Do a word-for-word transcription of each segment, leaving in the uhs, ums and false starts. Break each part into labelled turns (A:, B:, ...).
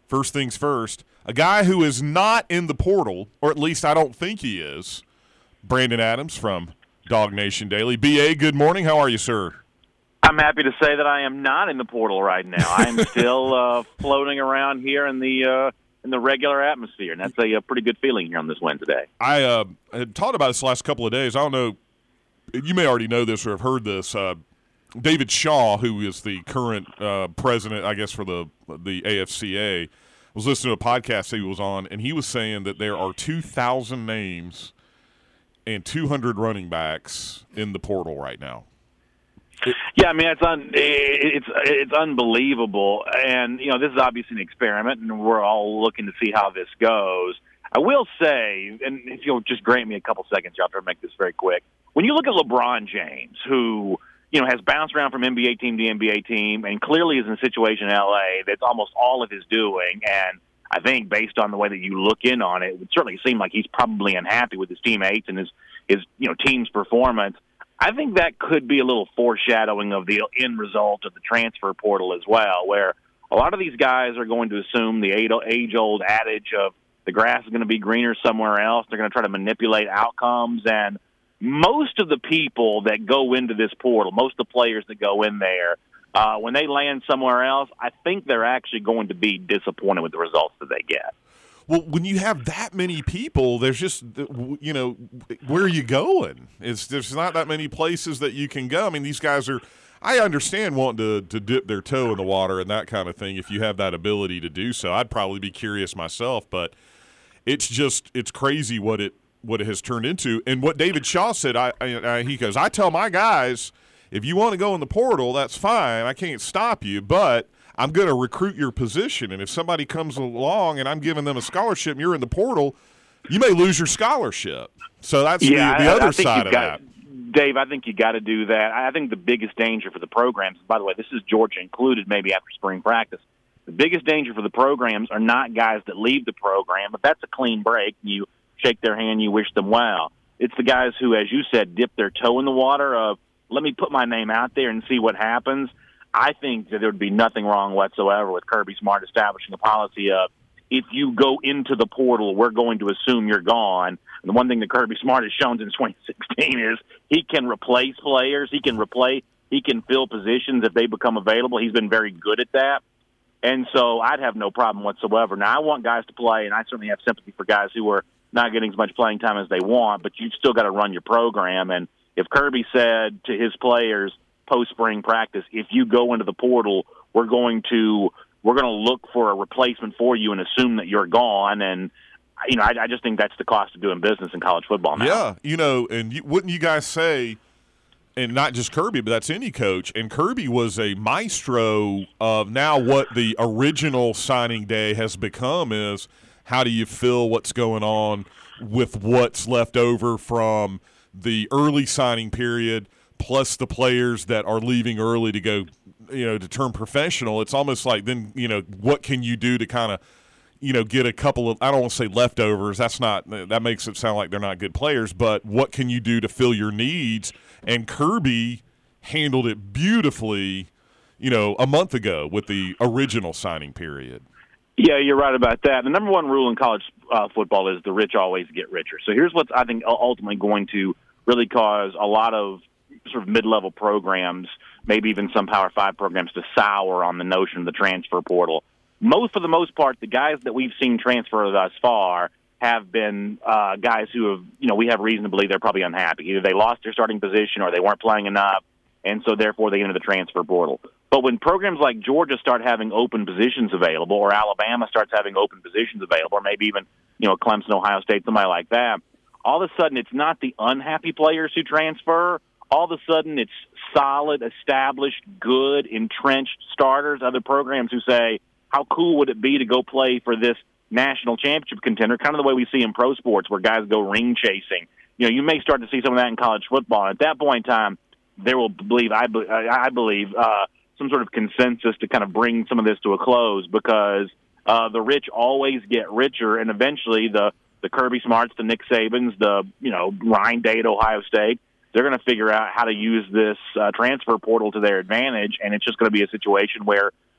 A: first things first, a guy who is not in the portal, or at least I don't think he is, Brandon Adams from Dog Nation Daily. B A, good morning. How are you, sir?
B: I'm happy to say that I am not in the portal right now. I am still uh, floating around here in the uh, in the regular atmosphere, and that's a, a pretty good feeling here on this Wednesday.
A: I uh, had talked about this the last couple of days. I don't know, you may already know this or have heard this. Uh, David Shaw, who is the current uh, president, I guess, for the the A F C A, was listening to a podcast he was on, and he was saying that there are two thousand names and two hundred running backs in the portal right now.
B: Yeah, I mean, it's un, it's it's unbelievable, and you know, this is obviously an experiment, and we're all looking to see how this goes. I will say, and if you'll just grant me a couple seconds, I'll try to make this very quick. When you look at LeBron James, who you know has bounced around from N B A team to N B A team, and clearly is in a situation in L A that's almost all of his doing, and I think based on the way that you look in on it, it would certainly seem like he's probably unhappy with his teammates and his his you know team's performance. I think that could be a little foreshadowing of the end result of the transfer portal as well, where a lot of these guys are going to assume the age-old adage of the grass is going to be greener somewhere else. They're going to try to manipulate outcomes, and most of the people that go into this portal, most of the players that go in there, uh, when they land somewhere else, I think they're actually going to be disappointed with the results that they get.
A: Well, when you have that many people, there's just, you know, where are you going? It's, there's not that many places that you can go. I mean, these guys are, I understand wanting to, to dip their toe in the water and that kind of thing if you have that ability to do so. I'd probably be curious myself, but it's just, it's crazy what it what it has turned into. And what David Shaw said, I, I he goes, I tell my guys, if you want to go in the portal, that's fine. I can't stop you, but I'm going to recruit your position, and if somebody comes along and I'm giving them a scholarship and you're in the portal, you may lose your scholarship. So that's
B: yeah,
A: the, the
B: I,
A: other
B: I think
A: side of
B: got,
A: that.
B: Dave, I think you got to do that. I think the biggest danger for the programs, by the way, this is Georgia included maybe after spring practice, the biggest danger for the programs are not guys that leave the program, but that's a clean break. You shake their hand, you wish them well. It's the guys who, as you said, dip their toe in the water of, let me put my name out there and see what happens. I think that there would be nothing wrong whatsoever with Kirby Smart establishing a policy of, if you go into the portal, we're going to assume you're gone. And the one thing that Kirby Smart has shown since twenty sixteen is he can replace players. He can replace, he can fill positions if they become available. He's been very good at that. And so I'd have no problem whatsoever. Now, I want guys to play, and I certainly have sympathy for guys who are not getting as much playing time as they want, but you've still got to run your program. And if Kirby said to his players post-spring practice, if you go into the portal, we're going to we're going to look for a replacement for you and assume that you're gone. And, you know, I, I just think that's the cost of doing business in college football now.
A: Yeah, you know, and you, wouldn't you guys say, and not just Kirby, but that's any coach, and Kirby was a maestro of now what the original signing day has become is how do you fill what's going on with what's left over from the early signing period plus the players that are leaving early to go, you know, to turn professional. It's almost like then, you know, what can you do to kind of, you know, get a couple of, I don't want to say leftovers. That's not, that makes it sound like they're not good players, but what can you do to fill your needs? And Kirby handled it beautifully, you know, a month ago with the original signing period.
B: Yeah, you're right about that. The number one rule in college uh, football is the rich always get richer. So here's what's, I think, ultimately going to really cause a lot of sort of mid-level programs, maybe even some Power Five programs, to sour on the notion of the transfer portal. Most, for the most part, the guys that we've seen transfer thus far have been uh, guys who have, you know, we have reason to believe they're probably unhappy. Either they lost their starting position or they weren't playing enough, and so therefore they get into the transfer portal. But when programs like Georgia start having open positions available, or Alabama starts having open positions available, or maybe even, you know, Clemson, Ohio State, somebody like that, all of a sudden it's not the unhappy players who transfer. All of a sudden it's solid, established, good, entrenched starters, other programs who say, how cool would it be to go play for this national championship contender, kind of the way we see in pro sports where guys go ring chasing. You know, you may start to see some of that in college football. And at that point in time, there will believe, I, I believe, uh, some sort of consensus to kind of bring some of this to a close, because uh, the rich always get richer, and eventually the, the Kirby Smarts, the Nick Sabans, the, you know, Ryan Day at Ohio State, they're going to figure out how to use this uh, transfer portal to their advantage, and it's just going to be a situation where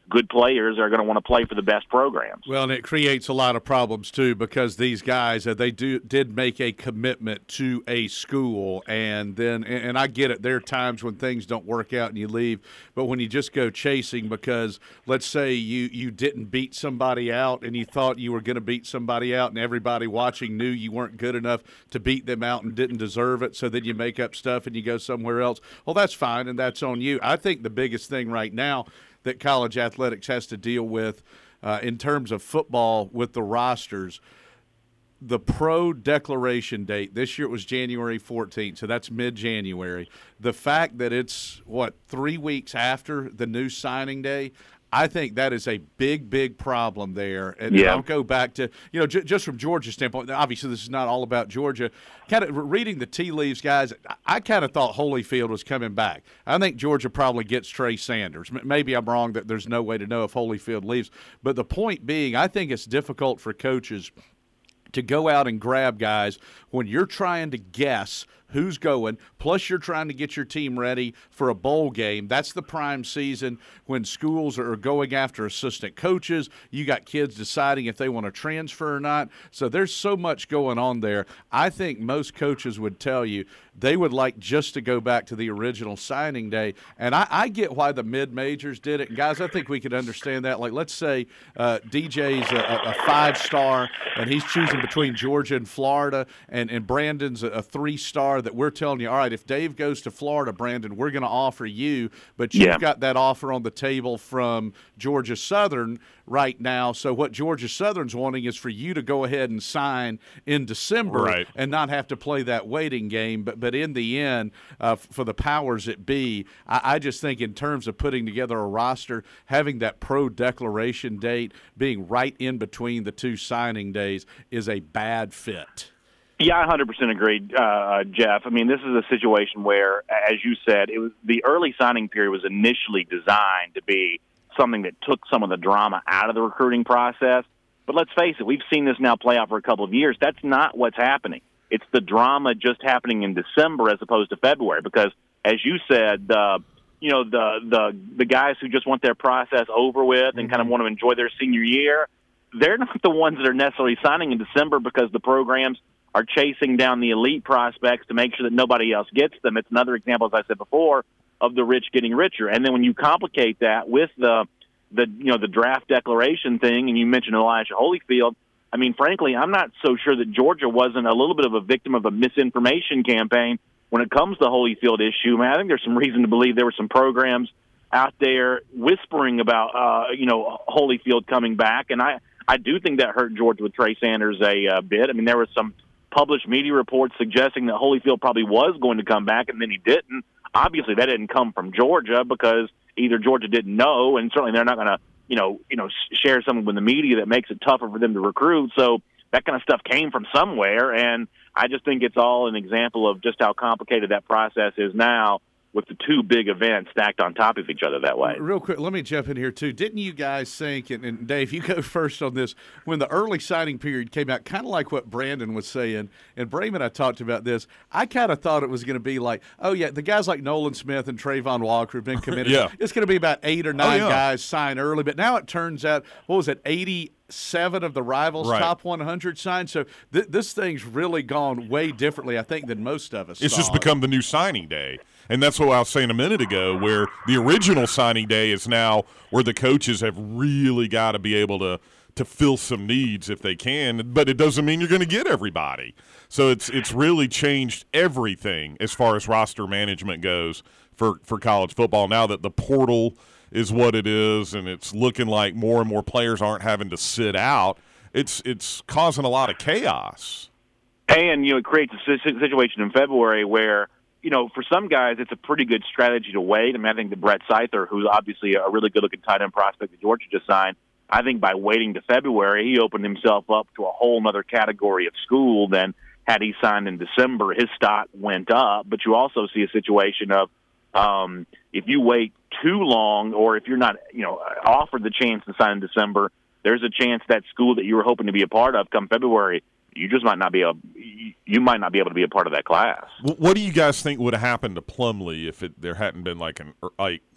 B: good players are going to want to play for the best programs.
C: Well, and it creates a lot of problems too, because these guys uh, they do did make a commitment to a school, and then and, and I get it. There are times when things don't work out and you leave, but when you just go chasing because let's say you you didn't beat somebody out and you thought you were going to beat somebody out, and everybody watching knew you weren't good enough to beat them out and didn't deserve it, so then you make up stuff and you go somewhere else. Well, that's fine, and that's on you. I think the biggest thing right now that college athletics has to deal with uh, in terms of football with the rosters, the pro declaration date, this year it was January fourteenth, so that's mid-January. The fact that it's, what, three weeks after the new signing day, I think that is a big, big problem there. And
B: yeah.
C: I'll go back to, you know, j- just from Georgia's standpoint, obviously this is not all about Georgia. Kind of reading the tea leaves, guys, I kind of thought Holyfield was coming back. I think Georgia probably gets Trey Sanders. M- maybe I'm wrong that there's no way to know if Holyfield leaves. But the point being, I think it's difficult for coaches to go out and grab guys when you're trying to guess who's going, plus you're trying to get your team ready for a bowl game. That's the prime season when schools are going after assistant coaches. You got kids deciding if they want to transfer or not. So there's so much going on there. I think most coaches would tell you they would like just to go back to the original signing day. And I, I get why the mid-majors did it. And, guys, I think we could understand that. Like, let's say uh, D J's a, a five-star, and he's choosing between Georgia and Florida, and, and Brandon's a, a three-star that we're telling you, all right, if Dave goes to Florida, Brandon, we're going to offer you, but you've
B: yeah.
C: got that offer on the table from Georgia Southern right now. So what Georgia Southern's wanting is for you to go ahead and sign in December
A: right.
C: and not have to play that waiting game. But but in the end, uh, for the powers that be, I, I just think in terms of putting together a roster, having that pro declaration date being right in between the two signing days is a bad fit.
B: Yeah, I one hundred percent agree, uh, Jeff. I mean, this is a situation where, as you said, it was the early signing period was initially designed to be something that took some of the drama out of the recruiting process. But let's face it, we've seen this now play out for a couple of years. That's not what's happening. It's the drama just happening in December as opposed to February. Because, as you said, uh, you know, the the the guys who just want their process over with and mm-hmm. kind of want to enjoy their senior year, they're not the ones that are necessarily signing in December because the programs are chasing down the elite prospects to make sure that nobody else gets them. It's another example, as I said before, of the rich getting richer. And then when you complicate that with the the you know the draft declaration thing, and you mentioned Elijah Holyfield, I mean, frankly, I'm not so sure that Georgia wasn't a little bit of a victim of a misinformation campaign when it comes to the Holyfield issue. I mean, I think there's some reason to believe there were some programs out there whispering about uh, you know Holyfield coming back, and I I do think that hurt Georgia with Trey Sanders a uh, bit. I mean, there was some published media reports suggesting that Holyfield probably was going to come back, and then he didn't. Obviously, that didn't come from Georgia because either Georgia didn't know, and certainly they're not going to, you know, you know, share something with the media that makes it tougher for them to recruit. So that kind of stuff came from somewhere, and I just think it's all an example of just how complicated that process is now, with the two big events stacked on top of each other that way.
C: Real quick, let me jump in here, too. Didn't you guys think, and, and Dave, you go first on this, when the early signing period came out, kind of like what Brandon was saying, and Brayman and I talked about this, I kind of thought it was going to be like, oh, yeah, the guys like Nolan Smith and Trayvon Walker have been committed.
A: yeah.
C: It's going to be about eight or nine
A: oh, yeah.
C: guys sign early, but now it turns out, what was it, eighty Seven of the Rivals
A: right.
C: top one hundred signed. So th- this thing's really gone way differently, I think, than most of us
A: It's
C: saw.
A: just become the new signing day. And that's what I was saying a minute ago, where the original signing day is now where the coaches have really got to be able to to fill some needs if they can. But it doesn't mean you're going to get everybody. So it's it's really changed everything as far as roster management goes for, for college football now that the portal – is what it is, and it's looking like more and more players aren't having to sit out. It's it's causing a lot of chaos.
B: And, you know, it creates a situation in February where, you know, for some guys it's a pretty good strategy to wait. I mean, I think that Brett Seither, who's obviously a really good-looking tight end prospect that Georgia just signed, I think by waiting to February, he opened himself up to a whole other category of school than had he signed in December. His stock went up, but you also see a situation of, Um, if you wait too long, or if you're not, you know, offered the chance to sign in December, there's a chance that school that you were hoping to be a part of come February, you just might not be able, you might not be able to be a part of that class.
A: What do you guys think would have happened to Plumlee if it, there hadn't been like an like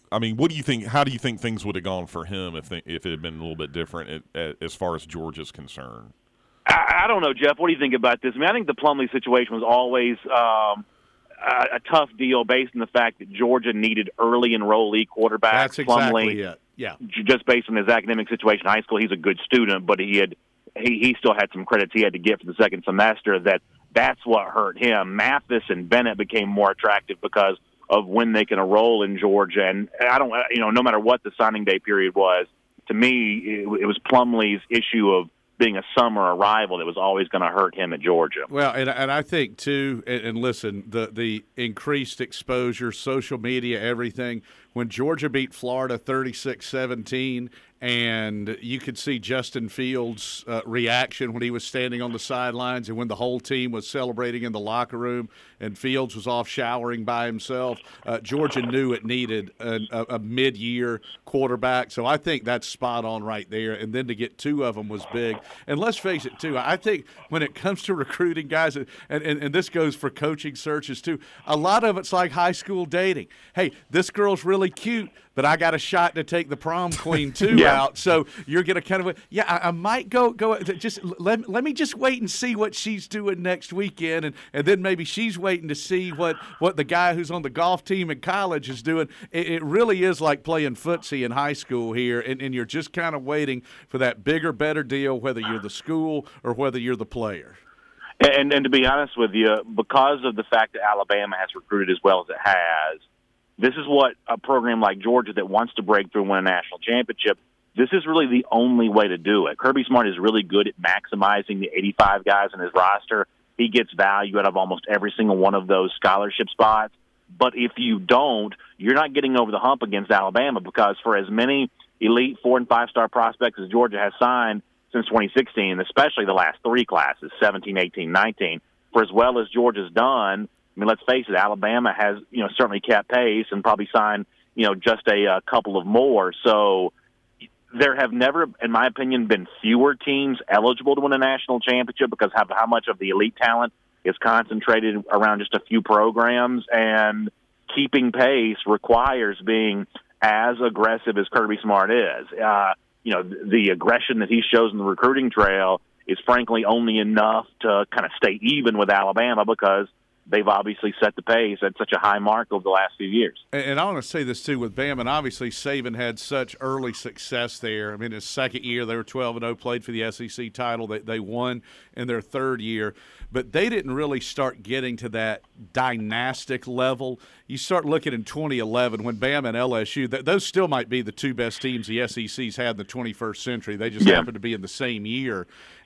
A: I mean, what do you think? How do you think things would have gone for him if they, if it had been a little bit different at, at, as far as Georgia's concerned?
B: I, I don't know, Jeff. What do you think about this? I mean, I think the Plumlee situation was always um, a, a tough deal based on the fact that Georgia needed early enrollee quarterbacks.
C: That's exactly
B: Plumlee,
C: it. Yeah,
B: just based on his academic situation in high school, he's a good student, but he had he, he still had some credits he had to get for the second semester. That that's what hurt him. Mathis and Bennett became more attractive because of when they can enroll in Georgia. And I don't, you know, no matter what the signing day period was, to me, it, it was Plumlee's issue of being a summer arrival that was always going to hurt him at Georgia.
C: Well, and, and I think, too, and, and listen, the, the increased exposure, social media, everything, when Georgia beat Florida thirty-six seventeen, and you could see Justin Fields' uh, reaction when he was standing on the sidelines and when the whole team was celebrating in the locker room and Fields was off showering by himself, uh, Georgia knew it needed a, a, a mid-year quarterback. So I think that's spot on right there. And then to get two of them was big. And let's face it, too, I think when it comes to recruiting guys, and, and, and this goes for coaching searches, too, a lot of it's like high school dating. Hey, this girl's really cute, but I got a shot to take the prom queen, too,
B: yeah.
C: out. So you're going to kind of, yeah, I, I might go, go just let, let me just wait and see what she's doing next weekend. And, and then maybe she's waiting to see what, what the guy who's on the golf team in college is doing. It, it really is like playing footsie in high school here. And, and you're just kind of waiting for that bigger, better deal, whether you're the school or whether you're the player.
B: And, and to be honest with you, because of the fact that Alabama has recruited as well as it has, this is what a program like Georgia that wants to break through and win a national championship, this is really the only way to do it. Kirby Smart is really good at maximizing the eighty-five guys in his roster. He gets value out of almost every single one of those scholarship spots. But if you don't, you're not getting over the hump against Alabama, because for as many elite four- and five-star prospects as Georgia has signed since twenty sixteen, especially the last three classes, seventeen, eighteen, nineteen, for as well as Georgia's done, I mean, let's face it, Alabama has, you know, certainly kept pace and probably signed, you know, just a, a couple of more. So there have never, in my opinion, been fewer teams eligible to win a national championship because of how much of the elite talent is concentrated around just a few programs. And keeping pace requires being as aggressive as Kirby Smart is. Uh, you know, the aggression that he shows in the recruiting trail is frankly only enough to kind of stay even with Alabama, because they've obviously set the pace at such a high mark over the last few years.
C: And, and I want to say this, too, with Bama, and obviously Saban had such early success there. I mean, his second year, they were twelve and oh, played for the S E C title. They, they won in their third year. But they didn't really start getting to that dynastic level. You start looking in twenty eleven when Bama and L S U, th- those still might be the two best teams the S E C's had in the twenty-first century. They just yeah. happened to be in the same year.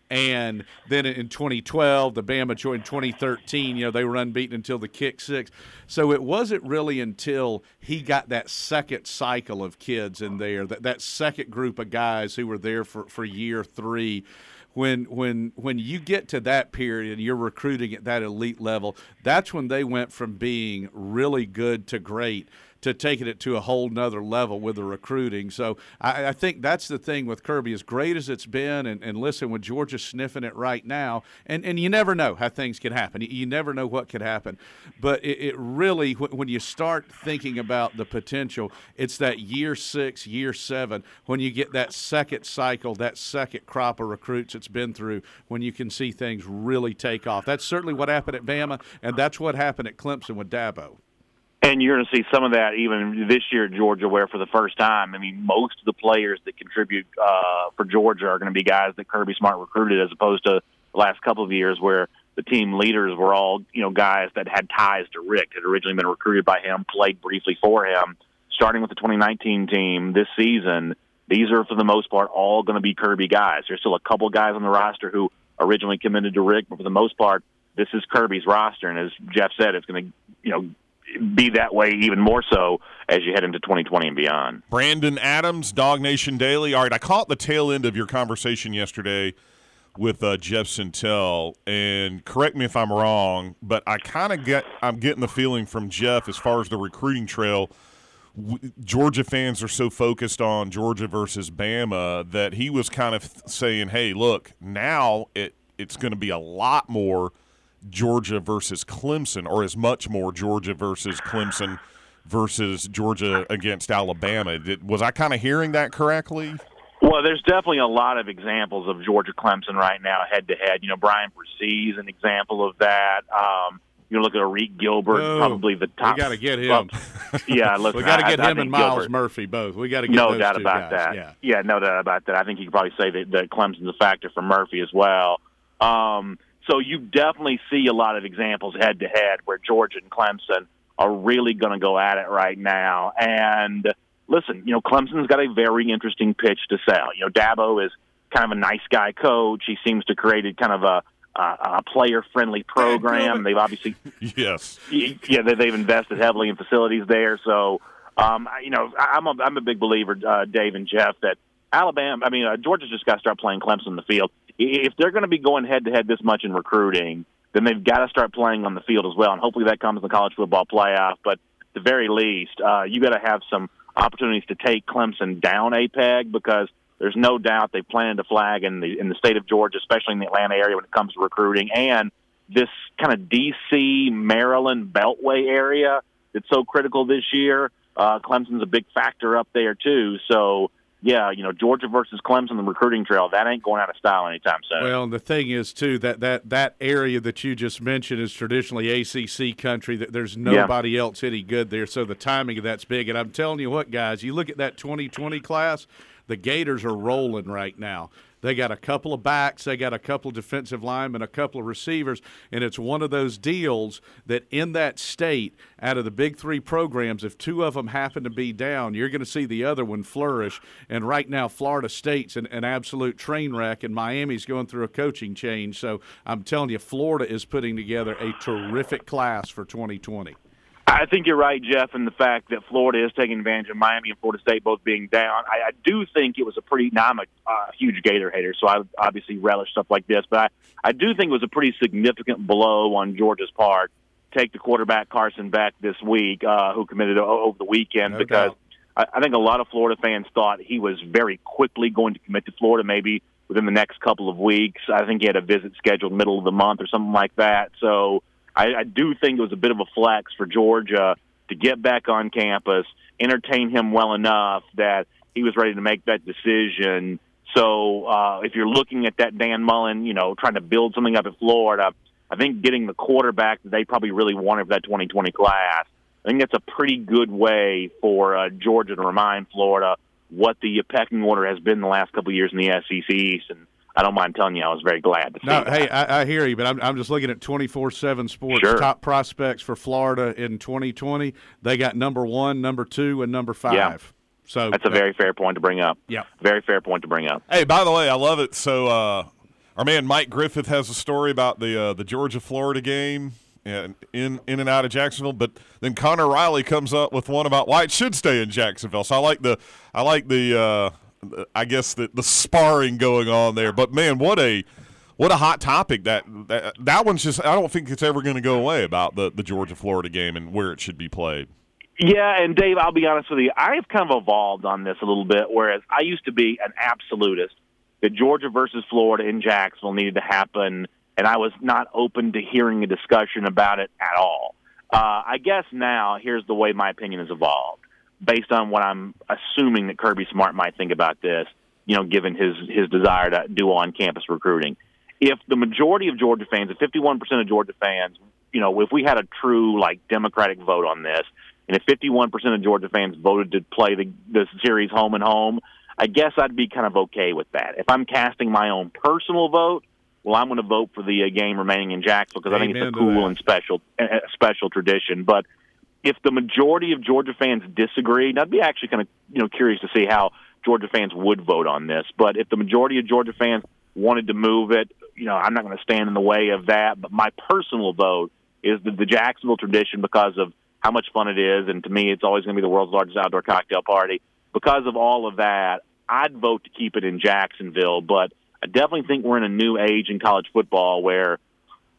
C: And then in twenty twelve, the Bama joined twenty thirteen. You know, they were unbeaten until the kick six. So it wasn't really until he got that second cycle of kids in there, that, that second group of guys who were there for, for year three, when when when you get to that period and you're recruiting at that elite level, that's when they went from being really good to great to taking it to a whole nother level with the recruiting. So I, I think that's the thing with Kirby, as great as it's been, and, and listen, with Georgia sniffing it right now, and, and you never know how things can happen. You, you never know what could happen. But it, it really, when you start thinking about the potential, it's that year six, year seven, when you get that second cycle, that second crop of recruits it's been through, when you can see things really take off. That's certainly what happened at Bama, and that's what happened at Clemson with Dabo.
B: And you're going to see some of that even this year at Georgia, where for the first time, I mean, most of the players that contribute uh, for Georgia are going to be guys that Kirby Smart recruited, as opposed to the last couple of years where the team leaders were all, you know, guys that had ties to Rick, had originally been recruited by him, played briefly for him. Starting with the twenty nineteen team this season, these are, for the most part, all going to be Kirby guys. There's still a couple guys on the roster who originally committed to Rick, but for the most part, this is Kirby's roster. And as Jeff said, it's going to, you know, be that way even more so as you head into twenty twenty and beyond.
A: Brandon Adams, Dog Nation Daily. All right, I caught the tail end of your conversation yesterday with uh, Jeff Sentell, and correct me if I'm wrong, but I kind of get I'm getting the feeling from Jeff, as far as the recruiting trail, w- Georgia fans are so focused on Georgia versus Bama that he was kind of saying, "Hey, look, now it it's going to be a lot more Georgia versus Clemson, or as much more Georgia versus Clemson versus Georgia against Alabama. Did, was I kind of hearing that correctly?
B: Well, there's definitely a lot of examples of Georgia-Clemson right now head-to-head. You know, Brian Bresee is an example of that. Um, you know, look at Arik Gilbert,
C: no,
B: probably the top.
C: We got to get him.
B: Uh, yeah, listen,
C: we got to get
B: I,
C: him
B: I
C: and Miles
B: Gilbert,
C: Murphy both. We got to get
B: no
C: those
B: doubt
C: two
B: about
C: guys.
B: that.
C: Yeah.
B: yeah, no doubt about that. I think you could probably say that, that Clemson's a factor for Murphy as well. Um, so you definitely see a lot of examples head-to-head where Georgia and Clemson are really going to go at it right now. And listen, you know, Clemson's got a very interesting pitch to sell. You know, Dabo is kind of a nice guy coach. He seems to create kind of a, a, a player-friendly program. They've obviously,
A: yes,
B: yeah, they've invested heavily in facilities there. So, um, you know, I'm a, I'm a big believer, uh, Dave and Jeff, that Alabama, I mean, uh, Georgia's just got to start playing Clemson in the field. If they're going to be going head-to-head this much in recruiting, then they've got to start playing on the field as well, and hopefully that comes in the college football playoff. But at the very least, uh, you got to have some opportunities to take Clemson down a peg, because there's no doubt they plan to flag in the in the state of Georgia, especially in the Atlanta area when it comes to recruiting, and this kind of D C, Maryland, Beltway area that's so critical this year. Uh, Clemson's a big factor up there too. So, yeah, you know, Georgia versus Clemson, the recruiting trail, that ain't going out of style anytime soon.
C: Well, and the thing is, too, that, that, that area that you just mentioned is traditionally A C C country. That There's nobody yeah. else any good there, so the timing of that's big. And I'm telling you what, guys, you look at that twenty twenty class, the Gators are rolling right now. They got a couple of backs, they got a couple of defensive linemen, a couple of receivers, and it's one of those deals that in that state, out of the big three programs, if two of them happen to be down, you're going to see the other one flourish. And right now, Florida State's an, an absolute train wreck, and Miami's going through a coaching change. So I'm telling you, Florida is putting together a terrific class for twenty twenty.
B: I think you're right, Jeff, in the fact that Florida is taking advantage of Miami and Florida State both being down. I, I do think it was a pretty – now I'm a uh, huge Gator hater, so I obviously relish stuff like this. But I, I do think it was a pretty significant blow on Georgia's part to take the quarterback Carson Beck this week, uh, who committed over the weekend,
C: no
B: because I, I think a lot of Florida fans thought he was very quickly going to commit to Florida, maybe within the next couple of weeks. I think he had a visit scheduled middle of the month or something like that. So – I, I do think it was a bit of a flex for Georgia to get back on campus, entertain him well enough that he was ready to make that decision. So uh, if you're looking at that Dan Mullen, you know, trying to build something up at Florida, I think getting the quarterback that they probably really wanted for that twenty twenty class, I think that's a pretty good way for uh, Georgia to remind Florida what the pecking order has been the last couple of years in the S E C East. And I don't mind telling you, I was very glad to see
C: no,
B: that.
C: Hey, I, I hear you, but I'm, I'm just looking at twenty-four seven Sports.
B: Sure. Top
C: prospects for Florida in twenty twenty. They got number one, number two, and number five.
B: Yeah.
C: So
B: that's a very fair point to bring up.
C: Yeah.
B: Very fair point to bring up.
A: Hey, by the way, I love it. So uh, our man Mike Griffith has a story about the uh, the Georgia-Florida game and in in and out of Jacksonville, but then Connor Riley comes up with one about why it should stay in Jacksonville. So I like the I like the uh, I guess the, the sparring going on there. But man, what a what a hot topic that that, that one's just I don't think it's ever going to go away about the, the Georgia-Florida game and where it should be played.
B: Yeah, and Dave, I'll be honest with you, I have kind of evolved on this a little bit, whereas I used to be an absolutist that Georgia versus Florida in Jacksonville needed to happen, and I was not open to hearing a discussion about it at all. Uh, I guess now here's the way my opinion has evolved, based on what I'm assuming that Kirby Smart might think about this, you know, given his, his desire to do on-campus recruiting. If the majority of Georgia fans, if fifty-one percent of Georgia fans, you know, if we had a true, like, Democratic vote on this, and if fifty-one percent of Georgia fans voted to play the, the series home and home, I guess I'd be kind of okay with that. If I'm casting my own personal vote, well, I'm going to vote for the uh, game remaining in Jacksonville because I think it's a cool and special, uh, special tradition. But if the majority of Georgia fans disagree, I'd be actually kind of you know curious to see how Georgia fans would vote on this. But if the majority of Georgia fans wanted to move it, you know, I'm not going to stand in the way of that. But my personal vote is the, the Jacksonville tradition because of how much fun it is, and to me, it's always going to be the world's largest outdoor cocktail party. Because of all of that, I'd vote to keep it in Jacksonville, but I definitely think we're in a new age in college football where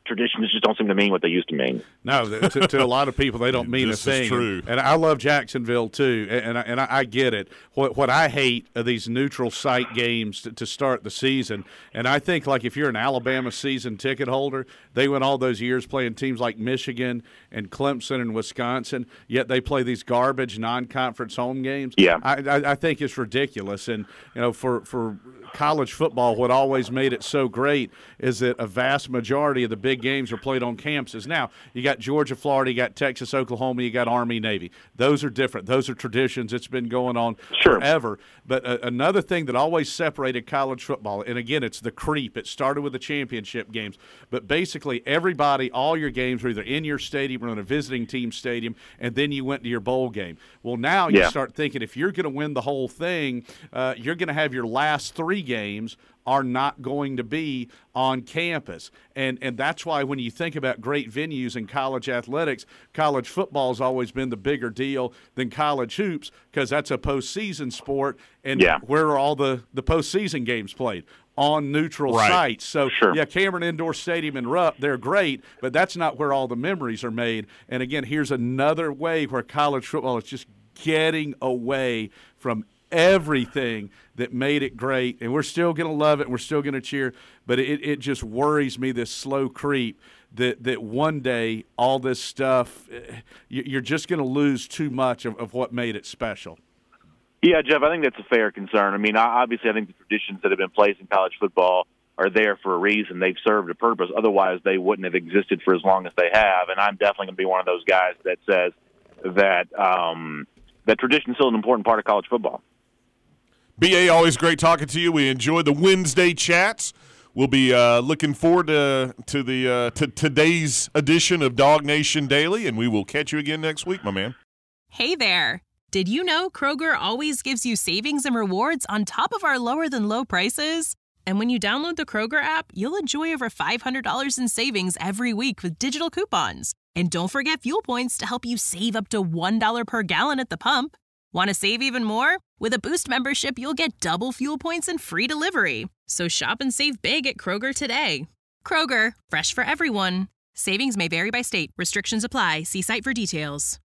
B: traditions just don't seem to mean what they used to mean.
C: No, to, to a lot of people, they don't mean
A: this
C: a thing.
A: Is true.
C: And, and I love Jacksonville too, and, and, I, and I get it. What what I hate are these neutral site games to, to start the season. And I think, like, if you're an Alabama season ticket holder, they went all those years playing teams like Michigan and Clemson and Wisconsin, yet they play these garbage non-conference home games.
B: Yeah,
C: I, I, I think it's ridiculous. And you know, for for college football, what always made it so great is that a vast majority of the big games are played on campuses. Now, you got Georgia, Florida, you got Texas, Oklahoma, you got Army, Navy. Those are different. Those are traditions. It's been going on
B: sure.
C: forever. But uh, another thing that always separated college football, and again, it's the creep. It started with the championship games. But basically, everybody, all your games were either in your stadium or in a visiting team stadium, and then you went to your bowl game. Well, now you
B: yeah.
C: start thinking if you're going to win the whole thing, uh, you're going to have your last three games are not going to be on campus. And and that's why when you think about great venues in college athletics, college football has always been the bigger deal than college hoops because that's a postseason sport. And
B: yeah.
C: where are all the, the postseason games played? On neutral
A: right.
C: sites. So,
B: sure.
C: yeah, Cameron Indoor Stadium and Rupp, they're great, but that's not where all the memories are made. And, again, here's another way where college football is just getting away from everything that made it great, and we're still going to love it, and we're still going to cheer, but it, it just worries me, this slow creep, that, that one day all this stuff, you're just going to lose too much of, of what made it special.
B: Yeah, Jeff, I think that's a fair concern. I mean, obviously I think the traditions that have been placed in college football are there for a reason. They've served a purpose. Otherwise, they wouldn't have existed for as long as they have, and I'm definitely going to be one of those guys that says that um, that tradition is still an important part of college football.
A: B A, always great talking to you. We enjoy the Wednesday chats. We'll be uh, looking forward to to the uh, to today's edition of Dog Nation Daily, and we will catch you again next week, my man.
D: Hey there. Did you know Kroger always gives you savings and rewards on top of our lower-than-low prices? And when you download the Kroger app, you'll enjoy over five hundred dollars in savings every week with digital coupons. And don't forget fuel points to help you save up to one dollar per gallon at the pump. Want to save even more? With a Boost membership, you'll get double fuel points and free delivery. So shop and save big at Kroger today. Kroger, fresh for everyone. Savings may vary by state. Restrictions apply. See site for details.